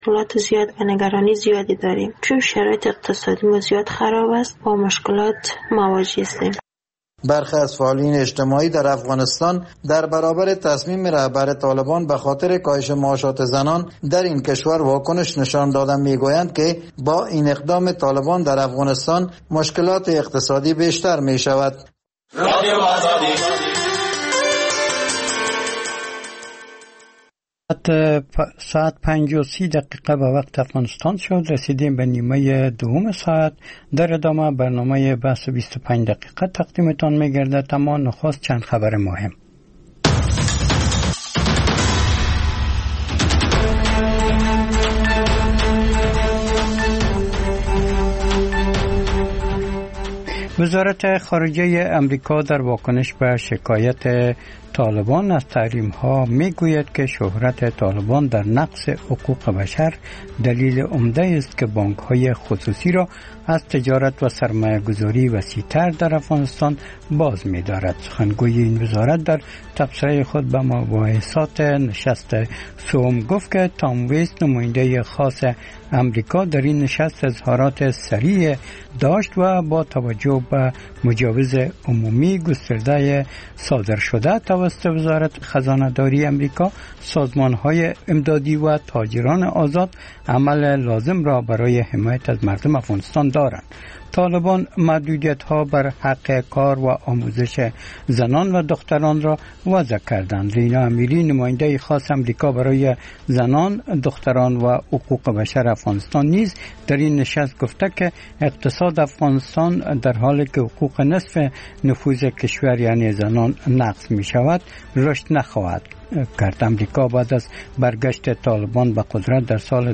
مشکلات زیاد و نگرانی زیادی داریم، چون شرایط اقتصادی ما زیاد خراب است، با مشکلات مواجه هستیم. برخی از فعالین اجتماعی در افغانستان در برابر تصمیم رهبر طالبان به خاطر کاهش معاشات زنان در این کشور واکنش نشان دادند. میگویند که با این اقدام طالبان در افغانستان مشکلات اقتصادی بیشتر می شود. ساعت 5:30 به وقت افغانستان شد. رسیدیم به نیمه دوم ساعت. در ادامه برنامه بحث 25 دقیقه تقدیمتان می‌گردد. اما نخست چند خبر مهم. وزارت خارجه امریکا در واکنش به شکایت طالبان از تحریم‌ها می‌گوید که شهرت طالبان در نقض حقوق بشر دلیل عمده است که بانک‌های خصوصی را از تجارت و سرمایه‌گذاری وسیع‌تر در افغانستان باز می‌دارد. سخنگوی این وزارت در تبصره خود به مباحثات نشست سوم گفت که تام ویست نماینده خاص امریکا در این نشست اظهارات صریح داشت و با توجه به مجوز عمومی گسترده صادر شده توسط وزارت خزانه‌داری امریکا، سازمان‌های امدادی و تاجران آزاد عمل لازم را برای حمایت از مردم افغانستان دارند. طالبان محدودیت‌ها بر حق کار و آموزش زنان و دختران را وضع کردند. رینا امیری نماینده خاص امریکا برای زنان، دختران و حقوق بشر افغانستان نیز در این نشست گفته که اقتصاد افغانستان در حالی که حقوق نصف نفوذ کشور یعنی زنان نقض می شود رشد نخواهد کرد. امریکا بعد از برگشت طالبان به قدرت در سال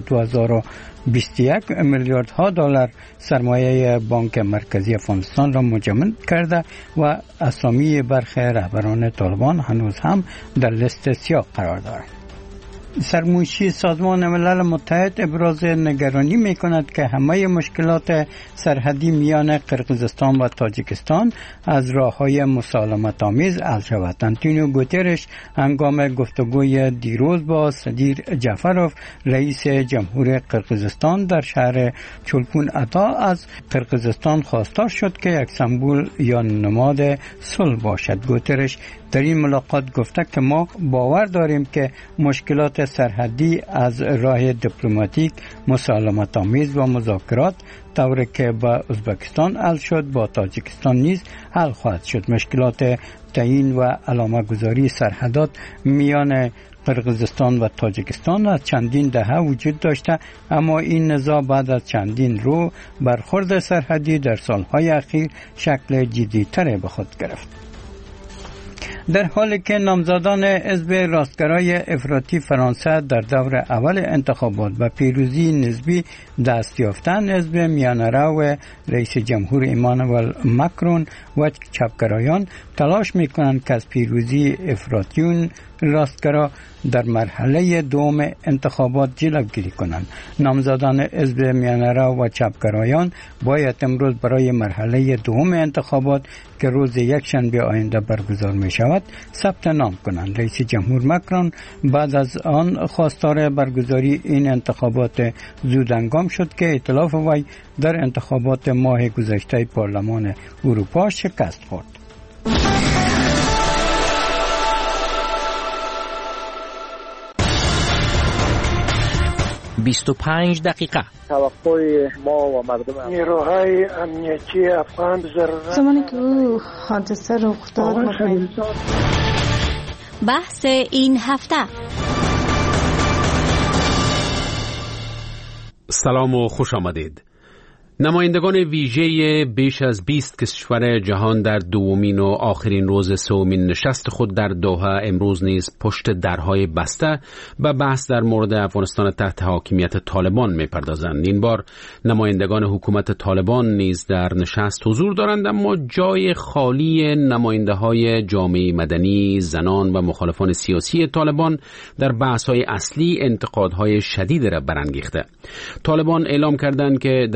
2021 میلیاردها دلار سرمایه بانک مرکزی افغانستان را منجمد کرده و اسامی برخی رهبران طالبان هنوز هم در لیست سیاه قرار دارد. سرمنشی سازمان ملل متحد ابراز نگرانی می کند که همه مشکلات سرحدی میان قرقیزستان و تاجیکستان از راه‌های مسالمت آمیز حل شود. آنتونیو گوترش هنگام گفتگوی دیروز با صدیر جعفروف رئیس جمهور قرقیزستان در شهر چولپون اتا از قرقیزستان خواستار شد که یک سمبل یا نماد صلح باشد. گوترش در این ملاقات گفته که ما باور داریم که مشکلات سرحدی از راه دیپلماتیک، مسالمت آمیز و مذاکرات طوری که با ازبکستان حل شد با تاجیکستان نیز حل خواهد شد. مشکلات تعیین و علامه گذاری سرحدات میان قرقیزستان و تاجیکستان از چندین دهه وجود داشته، اما این نزاع بعد از چندین رو برخورد سرحدی در سالهای اخیر شکل جدی‌تر به خود گرفت. در حالی که نامزدان حزب راستگرای افراطی فرانسه در دور اول انتخابات به پیروزی نسبی دست یافتند، حزب میانه‌رو رئیس جمهور ایمانوئل ماکرون و چپگرایان تلاش می‌کنند که از پیروزی افراطیون راستگرا در مرحله دوم انتخابات جلوگیری کنند. نامزدان حزب میانه‌رو و چپگرایان باید امروز برای مرحله دوم انتخابات که روز یکشنبه آینده برگزار می شود ثبت نام کنند. رئیس جمهور ماکرون بعد از آن خواستار برگزاری این انتخابات زودهنگام شد که ائتلاف وی در انتخابات ماه گذشته پارلمان اروپا شکست خورد. 25 دقیقه. توقع ما و مردم نیروهای امنیتی افغان زمانی که او حادثه رخ داد بحث این هفته. سلام و خوش آمدید. نمایندگان ویژه بیش از 20 کشور جهان در دومین و آخرین روز سومین نشست خود در دوحه امروز نیز پشت درهای بسته به بحث در مورد افغانستان تحت حاکمیت طالبان می‌پردازند. این بار نمایندگان حکومت طالبان نیز در نشست حضور دارند، اما جای خالی نماینده‌های جامعه مدنی، زنان و مخالفان سیاسی طالبان در بحث‌های اصلی انتقادهای شدید را برانگیخته. طالبان اعلام کردند که در این نشست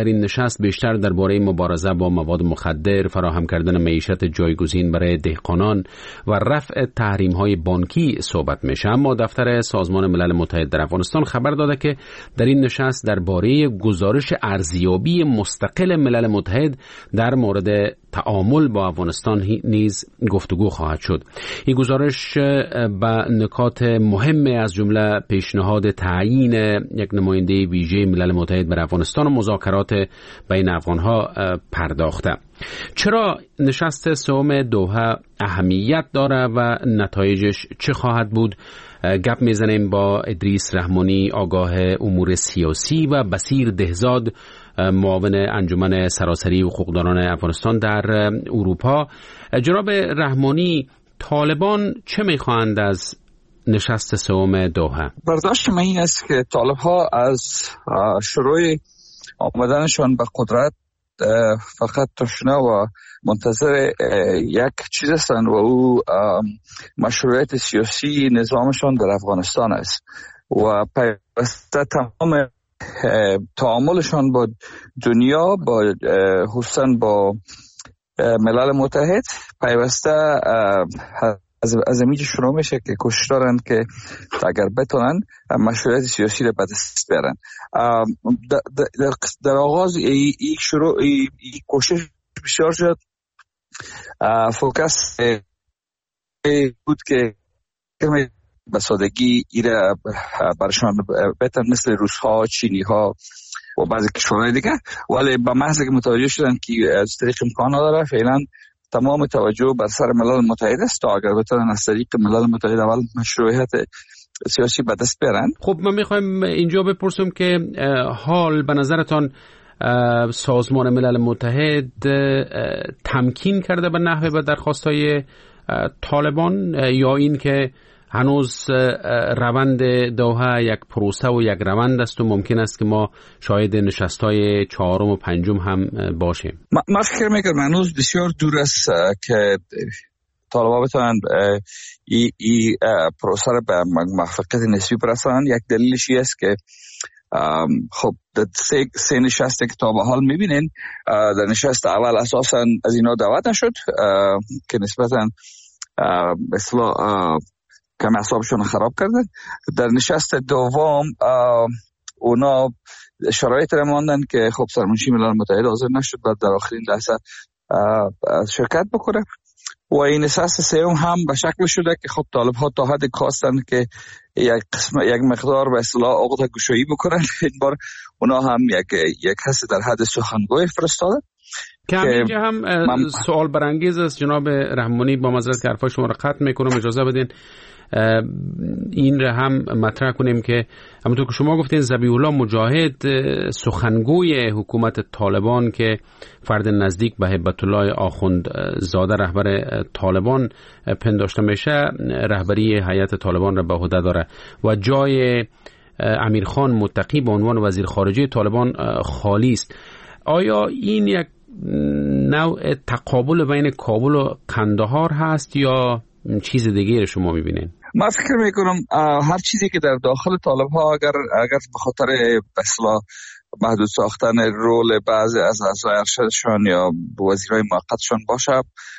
نشست بیشتر درباره مبارزه با مواد مخدر، فراهم کردن معیشت جایگزین برای دهقانان و رفع تحریم‌های بانکی صحبت میشه. اما دفتر سازمان ملل متحد در افغانستان خبر داده که در این نشست درباره گزارش ارزیابی مستقل ملل متحد در مورد تعامل با افغانستان نیز گفتگو خواهد شد. این گزارش به نکات مهم از جمله پیشنهاد تعیین یک نماینده ویژه ملل متحد بر افغانستان و مذاکرات بین افغانها پرداخته. چرا نشست سوم دوحه اهمیت داره و نتایجش چه خواهد بود؟ گپ میزنیم با ادریس رحمانی، آگاه امور سیاسی، و بصیر دهزاد، معاون انجمن سراسری حقوقدانان افغانستان در اروپا. جناب رحمانی، طالبان چه میخواهند از نشست سوم دوحه؟ برداشت من این است که طالب ها از شروع آمدنشان به قدرت فقط تشنه و منتظر یک چیز هستند و او مشروعیت سیاسی نظامشان در افغانستان است و پیوسته تمام تعاملشان با دنیا، با خصوصا با ملل متحد، پیوسته از اینجا شروع میشه که کوشش دارن که اگر بتونن مشروعیت سیاسی رو به دست بیارن. در آغاز این کوشش بسیار شد، فوکس بود که به سادگی ایره برشان بتن مثل روس‌ها، چینی‌ها و بعضی کشورهای دیگه، ولی به محض که متوجه شدن که از طریق امکان نداره، فعلا تمام توجه بر سر ملل متحد است تا اگر بتونن از طریق ملل متحد اول مشروعیت سیاسی به دست بیارن. خب ما میخوایم اینجا بپرسیم که حال به نظرتان سازمان ملل متحد تمکین کرده به نحوه به درخواست‌های طالبان، یا این که هنوز روند دوحه یک پروسه و یک روند است و ممکن است که ما شاهد نشست‌های 4 و 5 هم باشیم؟ من فکر میکنم هنوز بسیار دور است که طالبان بتونن این پروسه را به موفقیت نسبی برسانند. یک دلیلش است که خب در سه نشسته که تا به حال میبینین، در نشست اول اساسا از اینا دعوت نشد که نسبتا اصلا کم اعصابشون خراب کردن. در نشست دوم اونا شرایط را ماندن که خب سرمنشی ملل متحد حاضر نشد و در آخرین لحظه شرکت بکنه. و این نشست سوم هم به شکل شده که خب طالب ها تا حد خواستن که یک مقدار به اصطلاح عقده گشایی بکنن. این بار اونا هم یک کسی در حد سخنگوی فرستاده که اینجا هم سوال برانگیز است. جناب رحمانی، با معذرت که حرفای شما را قطع میکنم، اجازه بدین این را هم مطرح کنیم که همونطور که شما گفتین ذبیح الله مجاهد، سخنگوی حکومت طالبان که فرد نزدیک به هیبت الله آخوند زاده رهبر طالبان پنداشته میشه، رهبری هیئت طالبان را به عهده داره و جای امیرخان متقی به عنوان وزیر خارجه طالبان خالی است. آیا این یک نوع تقابل بین کابل و قندهار هست یا چیز دیگه رو شما میبینین؟ من فکر میکنم هر چیزی که در داخل طالب ها اگر به خاطر اصلاح محدود ساختن رول بعضی از اعضای ارشدشان یا وزیرای موقتشان باشه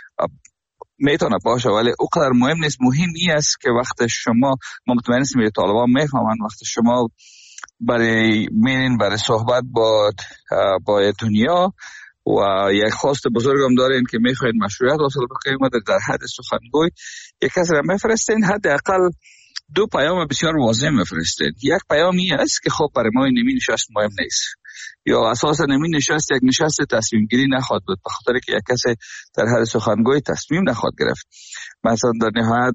میتونه باشه، ولی او قدر مهم نیست. مهم این است که وقت شما، ما مطمئن هستیم طالبان میفهمن، وقت شما برای صحبت با دنیا و یک خواست بزرگم دارین که میخواین مشروعیت حاصل بکنیم و در حد سخنگوی یک کسی را میفرستین، حداقل 2 پیام بسیار واضح میفرستین. یک پیام این است که خب برای ما این نمی نشست مهم نیست، یا اساسا نمی نشست یک نشست تصمیم گیری نخواد بود، به خاطر که یک کسی در حد سخنگوی تصمیم نخواد گرفت. مثلا در نهایت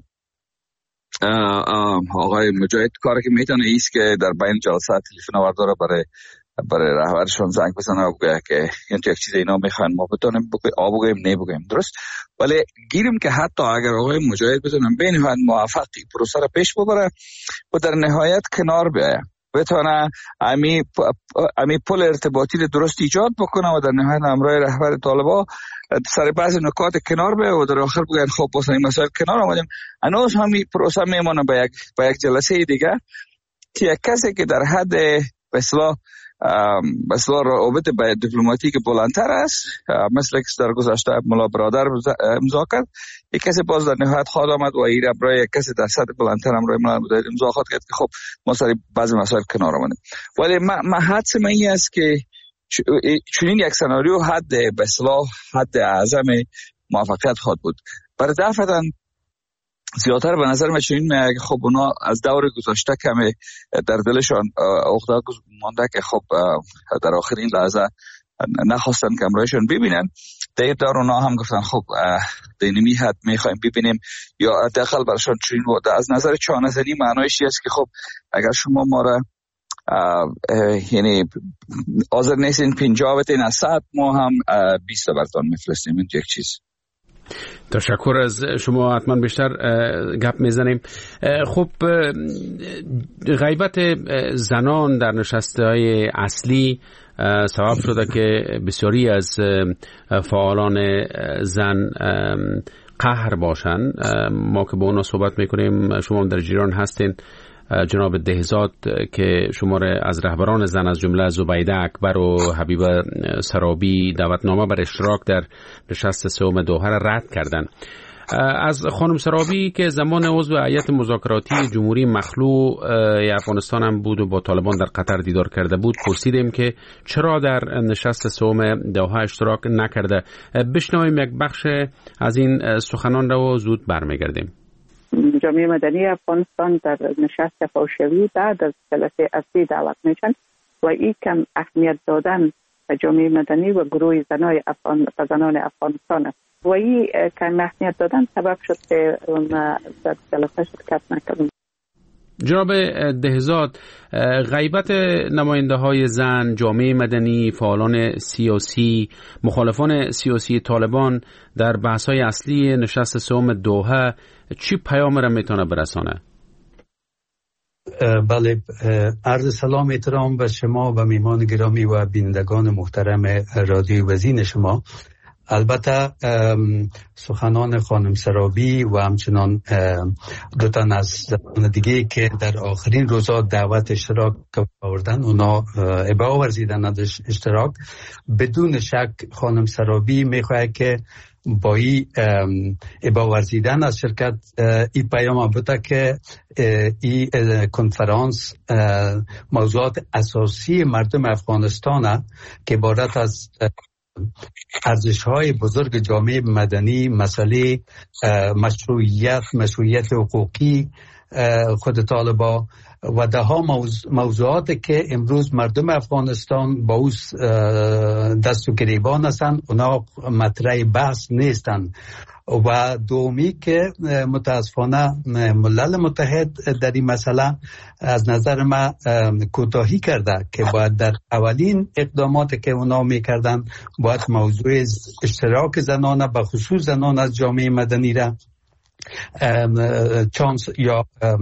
آقای مجاهد کاری که میتونه ایست که در بین جلسه تلفن آورداره برای رهبرشون زنگ بزنه و بگه که یک چیز اینا میخوان ما بتونیم بگیم نبگیم، درست؟ ولی گیریم که حتی اگر آقای مجاهد بتونن به نهایت موفقی پروسه را پیش ببره و در نهایت کنار بیاید، بتونه امی پل ارتباطی درست ایجاد بکنه و در نهایت همراه رهبر طالبان سر بعضی نکات کنار بیاید و در آخر بگن خب واسه این مسائل کنار آمدیم. هنوز همین پروسه میمونه به یک جلسه دیگه که یک کسی که در حد به اصطلاح بسیار روابط دیپلماتیک بلندتر است، مثل که در گذشته ملا برادر امضا کرد. یک کسی باز در نهایت خواهد آمد و این برای یک کسی در سطح بلندتر هم روی ملل متحد امضا خواهد کرد که خب ما سر بعضی مسائل کنار آمدیم. ولی من حدس من این است که چنین یک سناریو حد به اصطلاح حد اعظم موفقیت خواهد بود. برای دفعتاً زیادتر به نظر من چنین میاد که خب اونا از دور گذشته کمی در دلشان عقده مانده که خب در آخرین لحظه نخواستن که امرایشان ببینن. در دور اونا هم گفتن خب دینمی حد میخوایم ببینیم، یا حداقل براشون چنین بود. از نظر چانه‌زنی معنایش است که خب اگر شما ما را یعنی حاضر نیستین 50 بتین از 100 ما هم 20 برتان میفرستیم. این یک چیز. تشکر از شما. حتما بیشتر گپ میزنیم. خب غیبت زنان در نشسته‌های اصلی سبب شده که بسیاری از فعالان زن قهر باشن. ما که با اونا صحبت میکنیم، شما در جریان هستین. جناب دهزاد که شمار از رهبران زن از جمله زبیده اکبر و حبیبه سرابی دعوتنامه بر اشتراک در نشست سوم دوحه را رد کردند. از خانم سرابی که زمان عضو هیئت مذاکراتی جمهوری مخلوع افغانستان هم بود و با طالبان در قطر دیدار کرده بود پرسیدیم که چرا در نشست سوم دوحه اشتراک نکرده. بشنویم یک بخش از این سخنان را و زود برمیگردیم. جامعه مدنی افغانستان در نشست پاشوی بعد از جلسه اصلی دعوت میشن و این کم اهمیت دادن به جامعه مدنی و گروه زنان افغانستان است و این کم اهمیت دادن سبب شد که در جلسه شرکت نکردیم. جناب دهزاد، غیبت نماینده های زن، جامعه مدنی، فعالان سیاسی، مخالفان سیاسی طالبان در بحث های اصلی نشست سوم دوحه چی پیام را میتونه برسانه؟ بله، عرض سلام احترام به شما و میهمان گرامی و بینندگان محترم رادیو وزین شما. البته سخنان خانم سرابی و همچنان دو تن از زنان دیگه که در آخرین روزا دعوت اشتراک آوردن، اونا ابا ورزیدن از اشتراک. بدون شک خانم سرابی میخواد که با این ابا ورزیدن از شرکت این پیام بوده که این کنفرانس موضوعات اساسی مردم افغانستان که عبارت از ارزش‌های بزرگ جامعه مدنی، مسئله مشروعیت حقوقی خود طالبا و دهها موضوعات که امروز مردم افغانستان با او دست و گریبان هستند، اونا مطرح بحث نیستند. و دومی که متاسفانه ملل متحد در این مسئله از نظر ما کوتاهی کرده که باید در اولین اقدامات که اونا میکردن باید موضوع اشتراک زنان به خصوص زنان از جامعه مدنی را چانس یا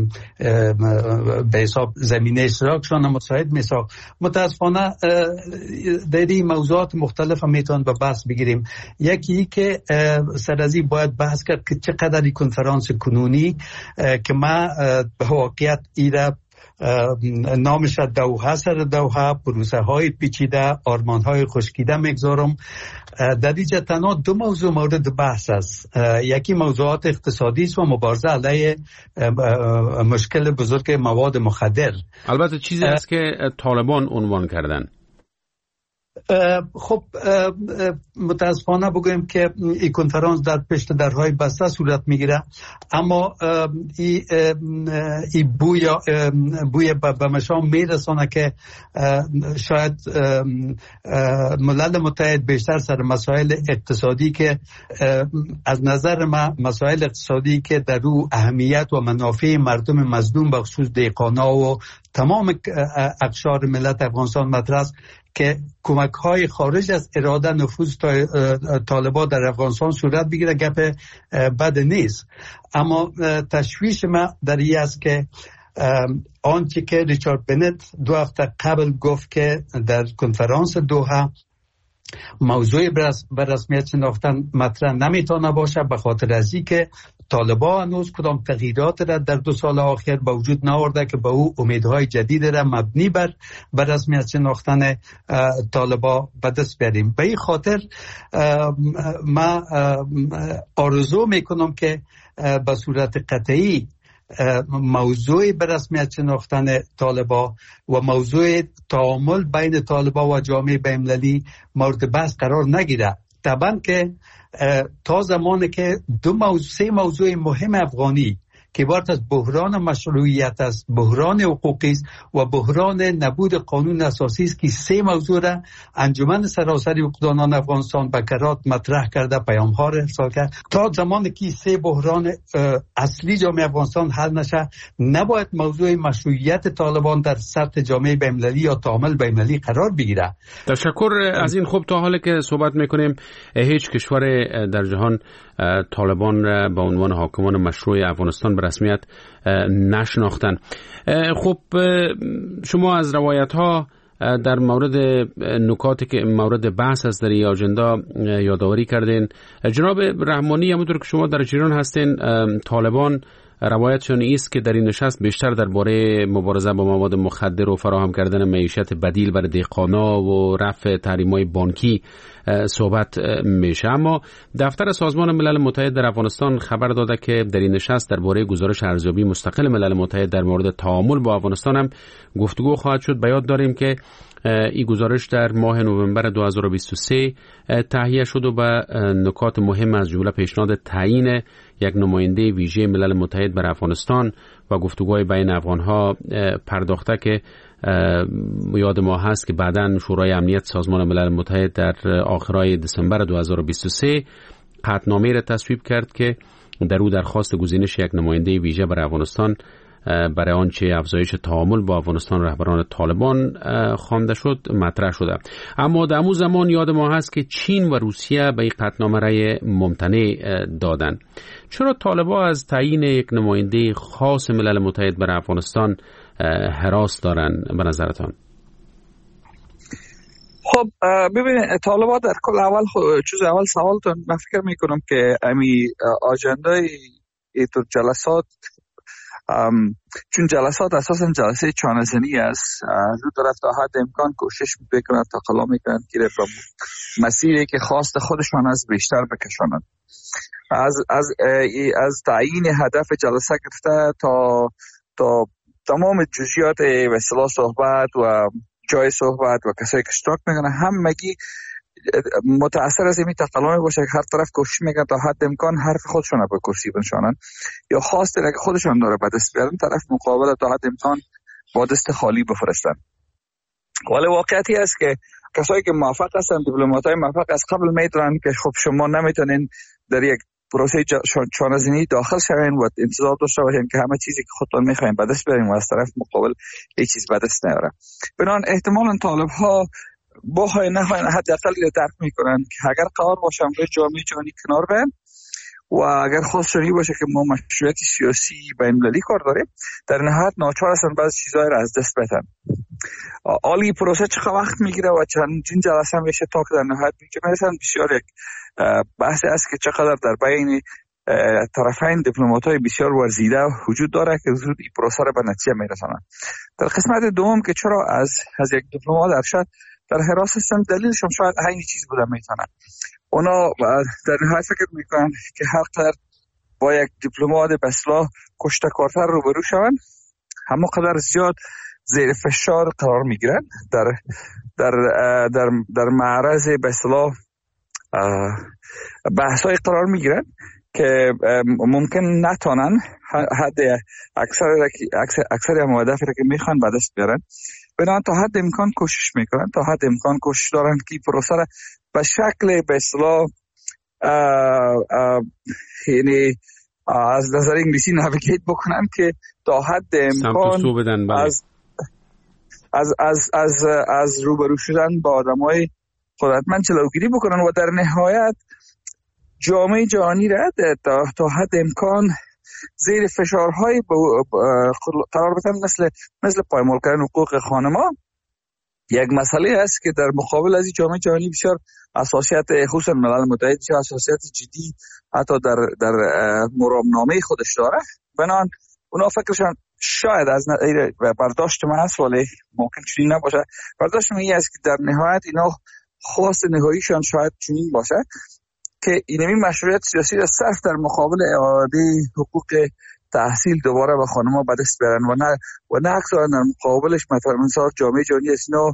به حساب زمینه اشتراکشان مساعد میساخت. متاسفانه در این موضوعات مختلف هم میتوان به بحث بگیریم. یکی که سرازی باید بحث کرد که چقدر این کنفرانس کنونی که ما به واقعیت ایره نامش دوحه سر دوحه، پروسه های پیچیده، آرمان های خشکیده میگذارم. در اینجا تنها دو موضوع مورد بحث است. یکی موضوعات اقتصادی است و مبارزه علیه مشکل بزرگ مواد مخدر. البته چیزی است که طالبان عنوان کردن. خب متاسفانه بگویم که این کنفرانس در پشت درهای بسته صورت میگیره، اما این بوی به مشام میرسانه که شاید ملل متحد بیشتر سر مسائل اقتصادی که از نظر ما مسائل اقتصادی که در رو اهمیت و منافع مردم مظلوم بخصوص دهقانا و تمام اقشار ملت افغانستان مطرح است که کمک های خارج از اراده نفوذ طالبان در افغانستان صورت بگیره. گپ بد نیست، اما تشویش ما در این است که آنچه که ریچارد بنت 2 هفته قبل گفت که در کنفرانس دوحه موضوع به رسمیت شناختن مطرح نمیتونه باشه، به خاطر از اینکه طالبان هنوز کدام تغییرات را در 2 سال آخر با وجود نآورده که به او امیدهای جدید را مبنی بر رسمیت شناختن طالبان به دست بیاریم. به این خاطر من آرزو میکنم که به صورت قطعی موضوع به رسمیت شناختن طالبان و موضوع تعامل بین طالبان و جامعه بین‌المللی مورد بحث قرار نگیره. طبعا که تا زمانی که 3 موضوع مهم افغانی که عبارت از بحران مشروعیت است، بحران حقوقی است و بحران نبود قانون اساسی است که 3 موضوع را انجمن سراسری حقوقدانان افغانستان به کرات مطرح کرده، پیام‌ها را ارسال کرد. تا زمانی که 3 بحران اصلی جامعه افغانستان حل نشه، نباید موضوع مشروعیت طالبان در سطح جامعه بین‌المللی یا تعامل بین‌المللی قرار بگیره. تشکر از این. خوب، تا حالی که صحبت میکنیم هیچ کشور در جهان طالبان را به عنوان حاکمان مشروع افغانستان به رسمیت نشناختن. خب شما از روایت‌ها در مورد نکاتی که مورد بحث است در این آجندا یادآوری کردین. جناب رحمانی، همونطور که شما در جریان هستین، طالبان روایتشان است که در این نشست بیشتر درباره مبارزه با مواد مخدر و فراهم کردن معیشت بدیل برای دهقانا و رفع تحریم‌های بانکی صحبت میشه. اما دفتر سازمان ملل متحد در افغانستان خبر داده که در این نشست درباره گزارش ارزیابی مستقل ملل متحد در مورد تعامل با افغانستان هم گفتگو خواهد شد. به یاد داریم که این گزارش در ماه نوامبر 2023 تهیه شد و به نکات مهم از جمله پیشنهاد تعیین یک نماینده ویژه ملل متحد بر افغانستان و گفتگوهای بین افغانها پرداخته که یاد ما هست که بعداً شورای امنیت سازمان ملل متحد در آخرای دسامبر 2023 قطعنامه را تصویب کرد که در او درخواست گزینش یک نماینده ویژه بر افغانستان برای آنچه افزایش تعامل با افغانستان رهبران طالبان خوانده شد مطرح شده. اما در همون زمان یاد ما هست که چین و روسیه به این قطعنامه رأی ممتنع دادن. چرا طالبان از تعیین یک نماینده خاص ملل متحد برای افغانستان هراس دارن به نظرتان؟ خب ببینید، طالبان در کل اول سوالتون من فکر میکنم که امی آجندای ایتور جلسات، چون جلسات اساسا جلسه چانه‌زنی است، رو طرف تا حد امکان کوشش میکنند تا قلا میکنند که مسیری که خواست خودشان از بیشتر بکشانند. از تعیین هدف جلسه گرفته تا تمام جزئیات و اصطلاح صحبت و جای صحبت و کسایی که اشتراک میکنن همگی متأثر از این تقلمی باشه که هر طرف کوشش میکنن تا حد امکان حرف خودشون رو به کرسی بنشانن یا خواست اگه خودشون داره به دست بیارن طرف مقابل تا حد امکان با دست خالی بفرستن. ولی واقعیتی است که کسایی که موفق هستن، دیپلمات‌های موفق از قبل میدونن که خب شما نمیتونین در یک پروسه چانه‌زنی داخل شوین و انتظار داشته باشین که همه چیزی که خودتون میخواین به دست بیارین و از طرف مقابل هیچ چیز به دست نیاره. بنابراین احتمالاً طالب‌ها با های نخواهی حداقل درک میکنن که اگر قرار باشن روی جامعه جهانی کنار بین و اگر خواستشون باشه که ما مشروعیت سیاسی بین‌المللی کار داریم، در نهایت ناچار هستن بعضی چیزهای را از دست بدن. عالی پروسه چقدر وقت میگیره و چندین جلسه میشه تا که در نهایت میرسن. بسیار یک بحث است که چقدر در بین طرفین دیپلمات‌های بسیار ورزیده وجود داره که زود این پروسه را به نتیجه میرسونن. در قسمت دوم که چرا از یک دیپلمات ارشد در حراس هستن، دلیلشون شاید همین چیز بوده میتونه. اونا در نهایت فکر میکنن که هر قدر با یک دیپلمات به اصطلاح کشته کارتر روبرو شون، همه قدر زیاد زیر فشار قرار میگیرن، در معرض به اصطلاح بحث‌های قرار میگیرن که ممکن نتونن حد اکثر مهدفی که میخوان به دست بیارن. بنابراین تا حد امکان کوشش میکنن، تا حد امکان کوشش دارن که پروسه را به شکل به اصطلاح یعنی از نظر انگلیسی نویگیت بکنن که تا حد امکان از روبرو شدن با آدمای قدرتمند جلوگیری بکنن و در نهایت جامعه جهانی را تا حد امکان زیر فشارهای قرار بدن، مثل پایمال کردن حقوق خانما یک مسئله است که در مقابل از جامعه جهانی بسیار حساسیت، خصوصا ملل متحد حساسیت جدی حتی در مرامنامه خودش داره. بنابراین اونا فکرشان شاید از برداشت من هست، ولی ممکن چنین نباشه. برداشت من است که در نهایت اینا خواست نهاییشان شاید چنین باشه که اینمی مشروعیت سیاسی را صرف در مقابل اعاده حقوق تحصیل دوباره به خانم‌ها به دست بیارن و نه اکثر در مقابلش مثلا جامعه جهانی از اینا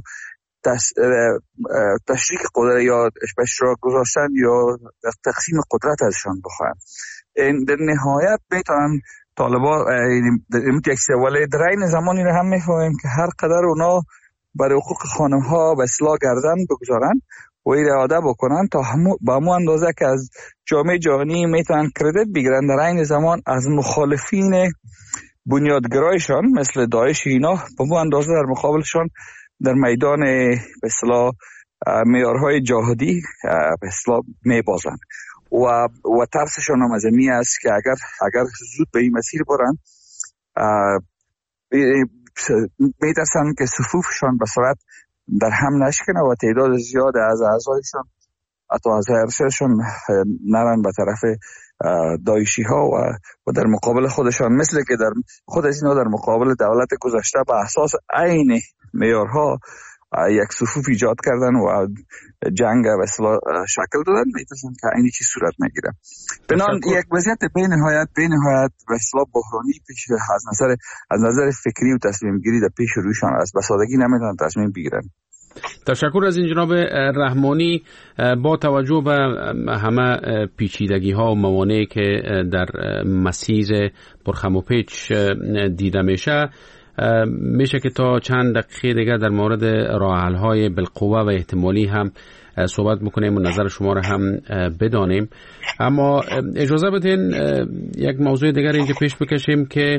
تشریک قدرت یا اشتراک گذاشتن یا تقسیم قدرت ازشان بخواهن. در نهایت میتونن طالبان یک سواله در این زمانی رو هم میفهمیم که هر قدر اونا برای حقوق خانم‌ها به اصلاح گردن بگذارن و اراده بکنن تا با همون اندازه که از جامعه جهانی میتونن کردیت بگیرن، در این زمان از مخالفین بنیادگرایشان مثل داعش اینا با همون اندازه در مقابلشان در میدان به اصلاح معیارهای جهادی به اصلاح میبازن و ترسشان هم از این است که اگر زود به این مسیر برن میترسن که صفوفشان به صورت در هم نشکنه و تعداد زیاد از اعضایشان حتی از ارشدشان نرن به طرف داعشی ها و در مقابل خودشان، مثل که در خود از اینا در مقابل دولت گذشته به اساس عین معیارها یک صفوف ایجاد کردن و جنگ و اصلاح شکل دادن، میتونن که اینی چی صورت نگیره. بنان یک وضعیت به نهایت و اصلاح بحرانی پیش از نظر فکری و تصمیم گیری در پیش رویشان است. به سادگی نمیتونن تصمیم بگیرن. تشکر از این جناب رحمانی. با توجه به همه پیچیدگی ها و موانعی که در مسیر پرخم و پیچ دیده میشه که تا چند دقیقه دیگر در مورد راه حل های بالقوه و احتمالی هم صحبت میکنیم و نظر شما را هم بدانیم. اما اجازه بدین یک موضوع دیگر اینجا پیش بکشیم که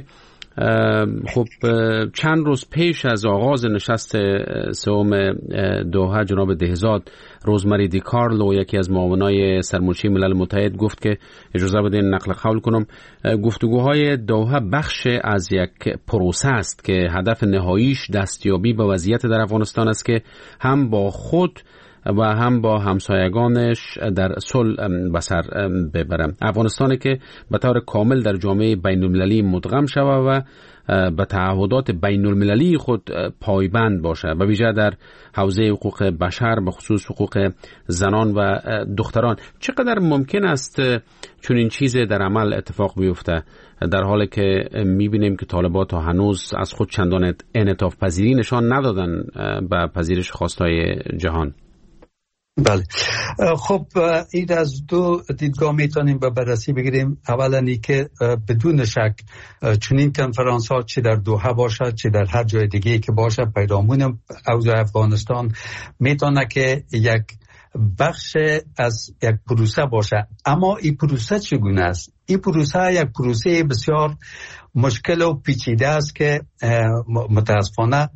خب چند روز پیش از آغاز نشست سوم دوحه جناب دهزاد روزمری دی کارلو، یکی از معاونای سرمنشی ملل متحد، گفت که اجازه بدین نقل قول کنم گفتگوهای دوحه بخش از یک پروسه است که هدف نهاییش دستیابی به وضعیت در افغانستان است که هم با خود و هم با همسایگانش در صلح به سر ببرم. افغانستانی که به طور کامل در جامعه بین المللی مدغم شود و به تعهدات بین المللی خود پایبند باشه، و ویژه در حوزه حقوق بشر به خصوص حقوق زنان و دختران. چقدر ممکن است چون این چیز در عمل اتفاق بیفته در حالی که میبینیم که طالبان تا هنوز از خود چندان انعطاف پذیری نشان ندادن به پذیرش خواستای جهان؟ بله، خب این از دو دیدگاه میتونیم به بررسی بگیریم. اولا ای که بدون شک چنین کنفرانس ها چه در دوحه باشد چه در هر جای دیگه که باشه، پیرامون اوضاع افغانستان میتونه که یک بخش از یک پروسه باشه. اما این پروسه چگونه است؟ این پروسه یک پروسه بسیار مشکل و پیچیده است که متاسفانه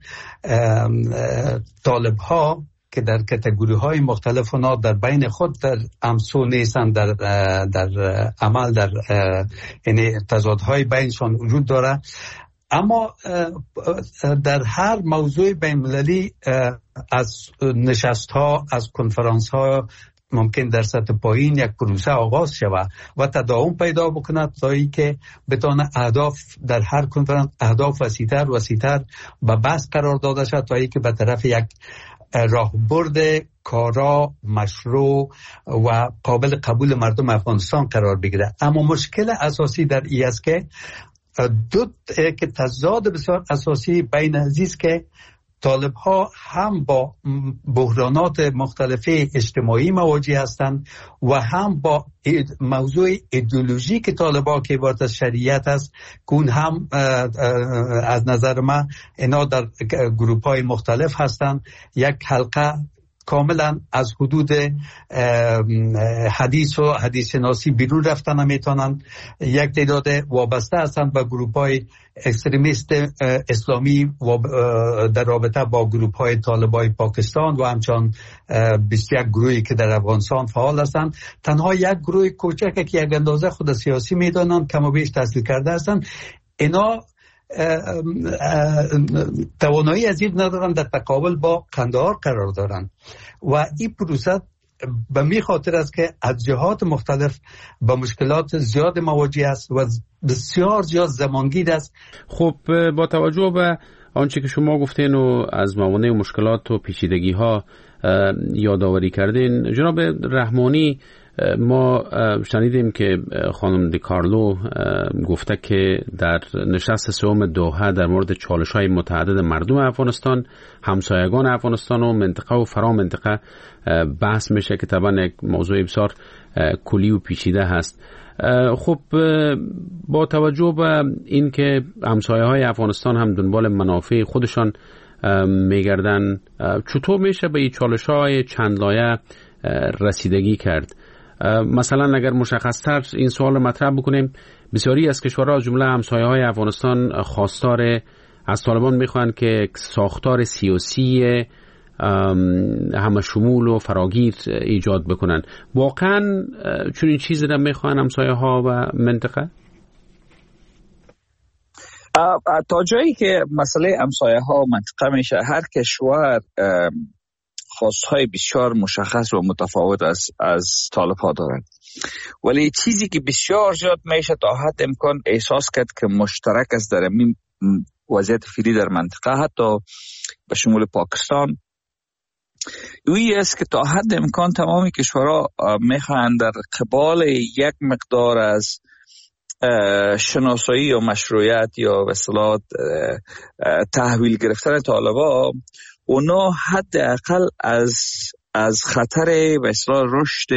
طالب ها که در کاتگوری های مختلف اونا در بین خود در امسو نیستن، در عمل در یعنی تضادهای بینشان وجود داره. اما در هر موضوع بین‌المللی از نشست ها از کنفرانس ها ممکن در سطح پایین یک پروسه آغاز شود و تداوم پیدا بکند تا اینکه بتونه اهداف در هر کنفرانس اهداف وسیع‌تر به بحث قرار داده شد تا اینکه به طرف یک راهبرد کارا مشروع و قابل قبول مردم افغانستان قرار بگیره. اما مشکل اساسی در این است که که تضاد بسیار اساسی بین عزیز که طالب ها هم با بحرانات مختلف اجتماعی مواجه هستند و هم با موضوع ایدئولوژی که طالب ها که عبارت از شریعت است که اون هم از نظر من اینا در گروپ های مختلف هستند. یک حلقه کاملا از حدود حدیث و حدیث شناسی بیرون رفتن نمیتونن. یک تعداد وابسته هستند به گروپ های اکستریمیست اسلامی و در رابطه با گروپ های طالبای پاکستان و همچنان 21 گروهی که در افغانستان فعال هستند. تنها یک گروه کوچک که یک اندازه خود سیاسی میدانند کم و بیش تحصیل کرده هستند. اینا توانایی از این ندارن در تقابل با قندهار قرار دارن و این پروسه به می خاطر است که از جهات مختلف با مشکلات زیاد مواجه است و بسیار زیاد زمانگیر است. خب با توجه به آنچه که شما گفتین و از موانع و مشکلات و پیچیدگی ها یادآوری کردین، جناب رحمانی، ما شنیدیم که خانم دیکارلو گفته که در نشست سوم دوحه در مورد چالش‌های متعدد مردم افغانستان، همسایگان افغانستان و منطقه و فرا منطقه بحث میشه که طبعا یک موضوع بسیار کلی و پیچیده هست. خب با توجه به این که همسایه‌های افغانستان هم دنبال منافع خودشان میگردن، چطور میشه به این چالش‌های چند لایه رسیدگی کرد؟ مثلا اگر مشخص‌تر این سوال مطرح بکنیم، بسیاری از کشورها از جمله همسایه‌های افغانستان خواستار از طالبان میخوان که ساختار سیاسی همه شمول و فراگیر ایجاد بکنن. واقعا چون این چیزی را میخوان همسایه‌ها و منطقه؟ تا جایی که مسئله همسایه‌ها و منطقه میشه، هر کشور خواستهای بسیار مشخص و متفاوت از طالب‌ها دارند، ولی چیزی که بسیار زیاد میشه تا حد امکان احساس کرد که مشترک است در این وضعیت فعلی در منطقه، حتی به شمول پاکستان، اویی است که تا حد امکان تمامی کشورها میخواهند در قبال یک مقدار از شناسایی یا مشروعیت یا به اصطلاح تحویل گرفتن طالبا، اونا حداقل از خطر به اصطلاح رشد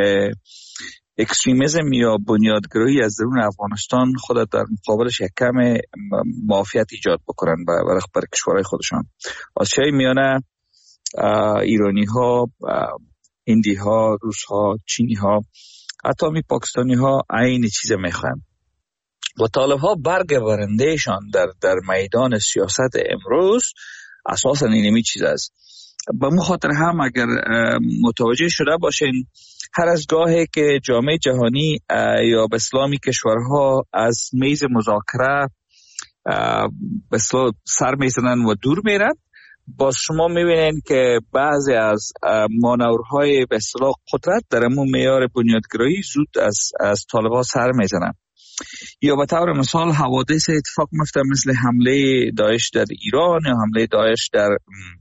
اکستریمیسم یا بنیادگرایی از درون افغانستان خود در مقابلش یک کم معافیت ایجاد بکنن برای کشورهای خودشان. آسیای میانه، ایرانی ها، هندی ها، روس ها، چینی ها، حتی پاکستانی ها عین چیز میخوان و طالب ها برگردندهشان در میدان سیاست امروز اساسا اینمی چیز است. به مخاطر هم اگر متوجه شده باشین، هر از گاهی که جامعه جهانی یا به اسلامی کشورها از میز مذاکره به اصطلاح سر میزنن و دور میرن، باز شما میبینین که بعضی از مانورهای به اصطلاح قدرت در همون معیار بنیادگرایی زود از طالبان سر میزنن. یا به طور مثال حوادث اتفاق میفته مثل حمله داعش در ایران یا حمله داعش در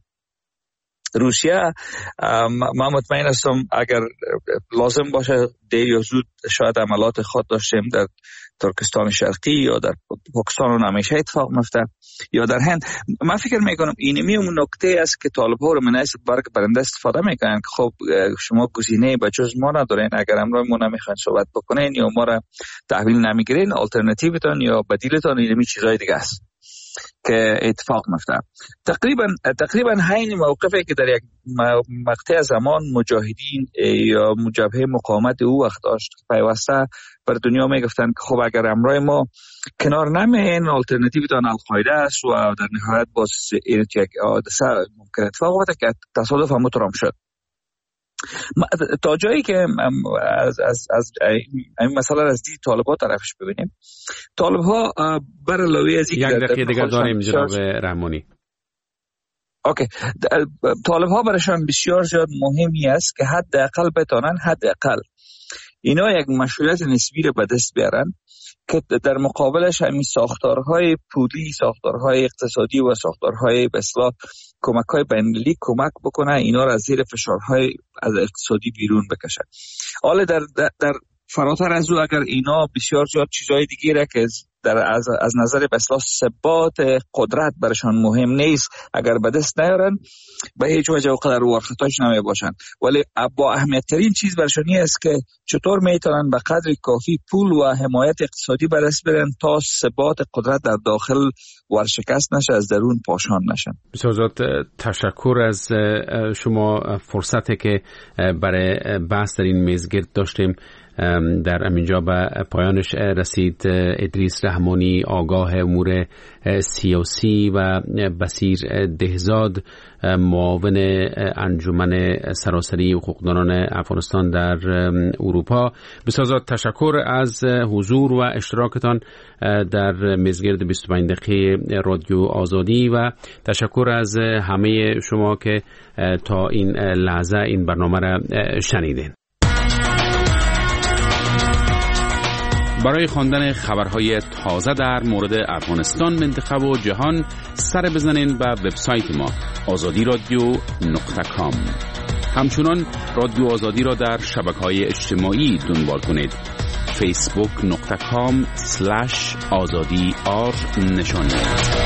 روسیه. من مطمئن هستم اگر لازم باشه دیر یا زود شاید عملات خود داشتیم در ترکستان شرقی یا در پاکستان و همیشه اتفاق میفته یا در هند. من فکر میکنم اینمی اون نکته است که طالب‌ها رو مناسب برگ برنده استفاده میکنن که خب شما گزینه به جز ما ندارین، اگر امروز ما نمیخواین صحبت بکنین یا ما را تحویل نمیگیرین، آلترناتیوتون یا بدیلتون اینمی چیزای دیگه است که اتفاق میفته. تقریبا همین موقفی که در یک مقطع زمان مجاهدین یا جبهه مقاومت او وقت داشت پیوسته بر دنیا میگفتن که خب اگر امروز ما کنار نمیایم، آلترناتیوتون القاعده است و در نهایت باز این یک حادثه ممکن اتفاق بیفته که تصادف هم مترام شد. تا جایی که از این مسئله از دید طالب‌ها طرفش ببینیم، طالب‌ها بر علاوه از یک دقیقه دیگر داریم جناب رحمانی. اوکی، طالب‌ها برایشان بسیار زیاد مهمی است که حداقل بتونن اینا یک مشروعیت نسبی رو به دست بیارن که در مقابلش همین ساختارهای پولی، ساختارهای اقتصادی و ساختارهای به اصطلاح کمک‌های بین‌المللی کمک بکنه اینا را از زیر فشارهای از اقتصادی بیرون بکشه. حالا در فراتر از او اگر اینا بسیار زیاد چیزهای دیگه را که از نظر به اصطلاح ثبات قدرت برشان مهم نیست اگر به دست نیارن، به هیچ وجه قدر ورختاش نمی باشند. ولی با اهمیت ترین چیز برشانی است که چطور میتونن به قدر کافی پول و حمایت اقتصادی به دست بیارن تا ثبات قدرت در داخل ورشکست نشه، از درون پاشان نشن. بسیار زیاد تشکر از شما. فرصتی که برای بحث در این میزگرد داشتیم در همینجا به پایانش رسید. ادریس رحمانی، آگاه امور سیاسی، و بصیر دهزاد، معاون انجمن سراسری حقوقدانان افغانستان در اروپا. بسیار تشکر از حضور و اشتراکتان در میزگرد 25 دقیقه رادیو آزادی و تشکر از همه شما که تا این لحظه این برنامه را شنیدین. برای خواندن خبرهای تازه در مورد افغانستان، منطقه و جهان سر بزنین به وبسایت ما azadiradio.com. همچنان رادیو آزادی را در شبکه‌های اجتماعی دنبال کنید. facebook.com/azadi نشانید.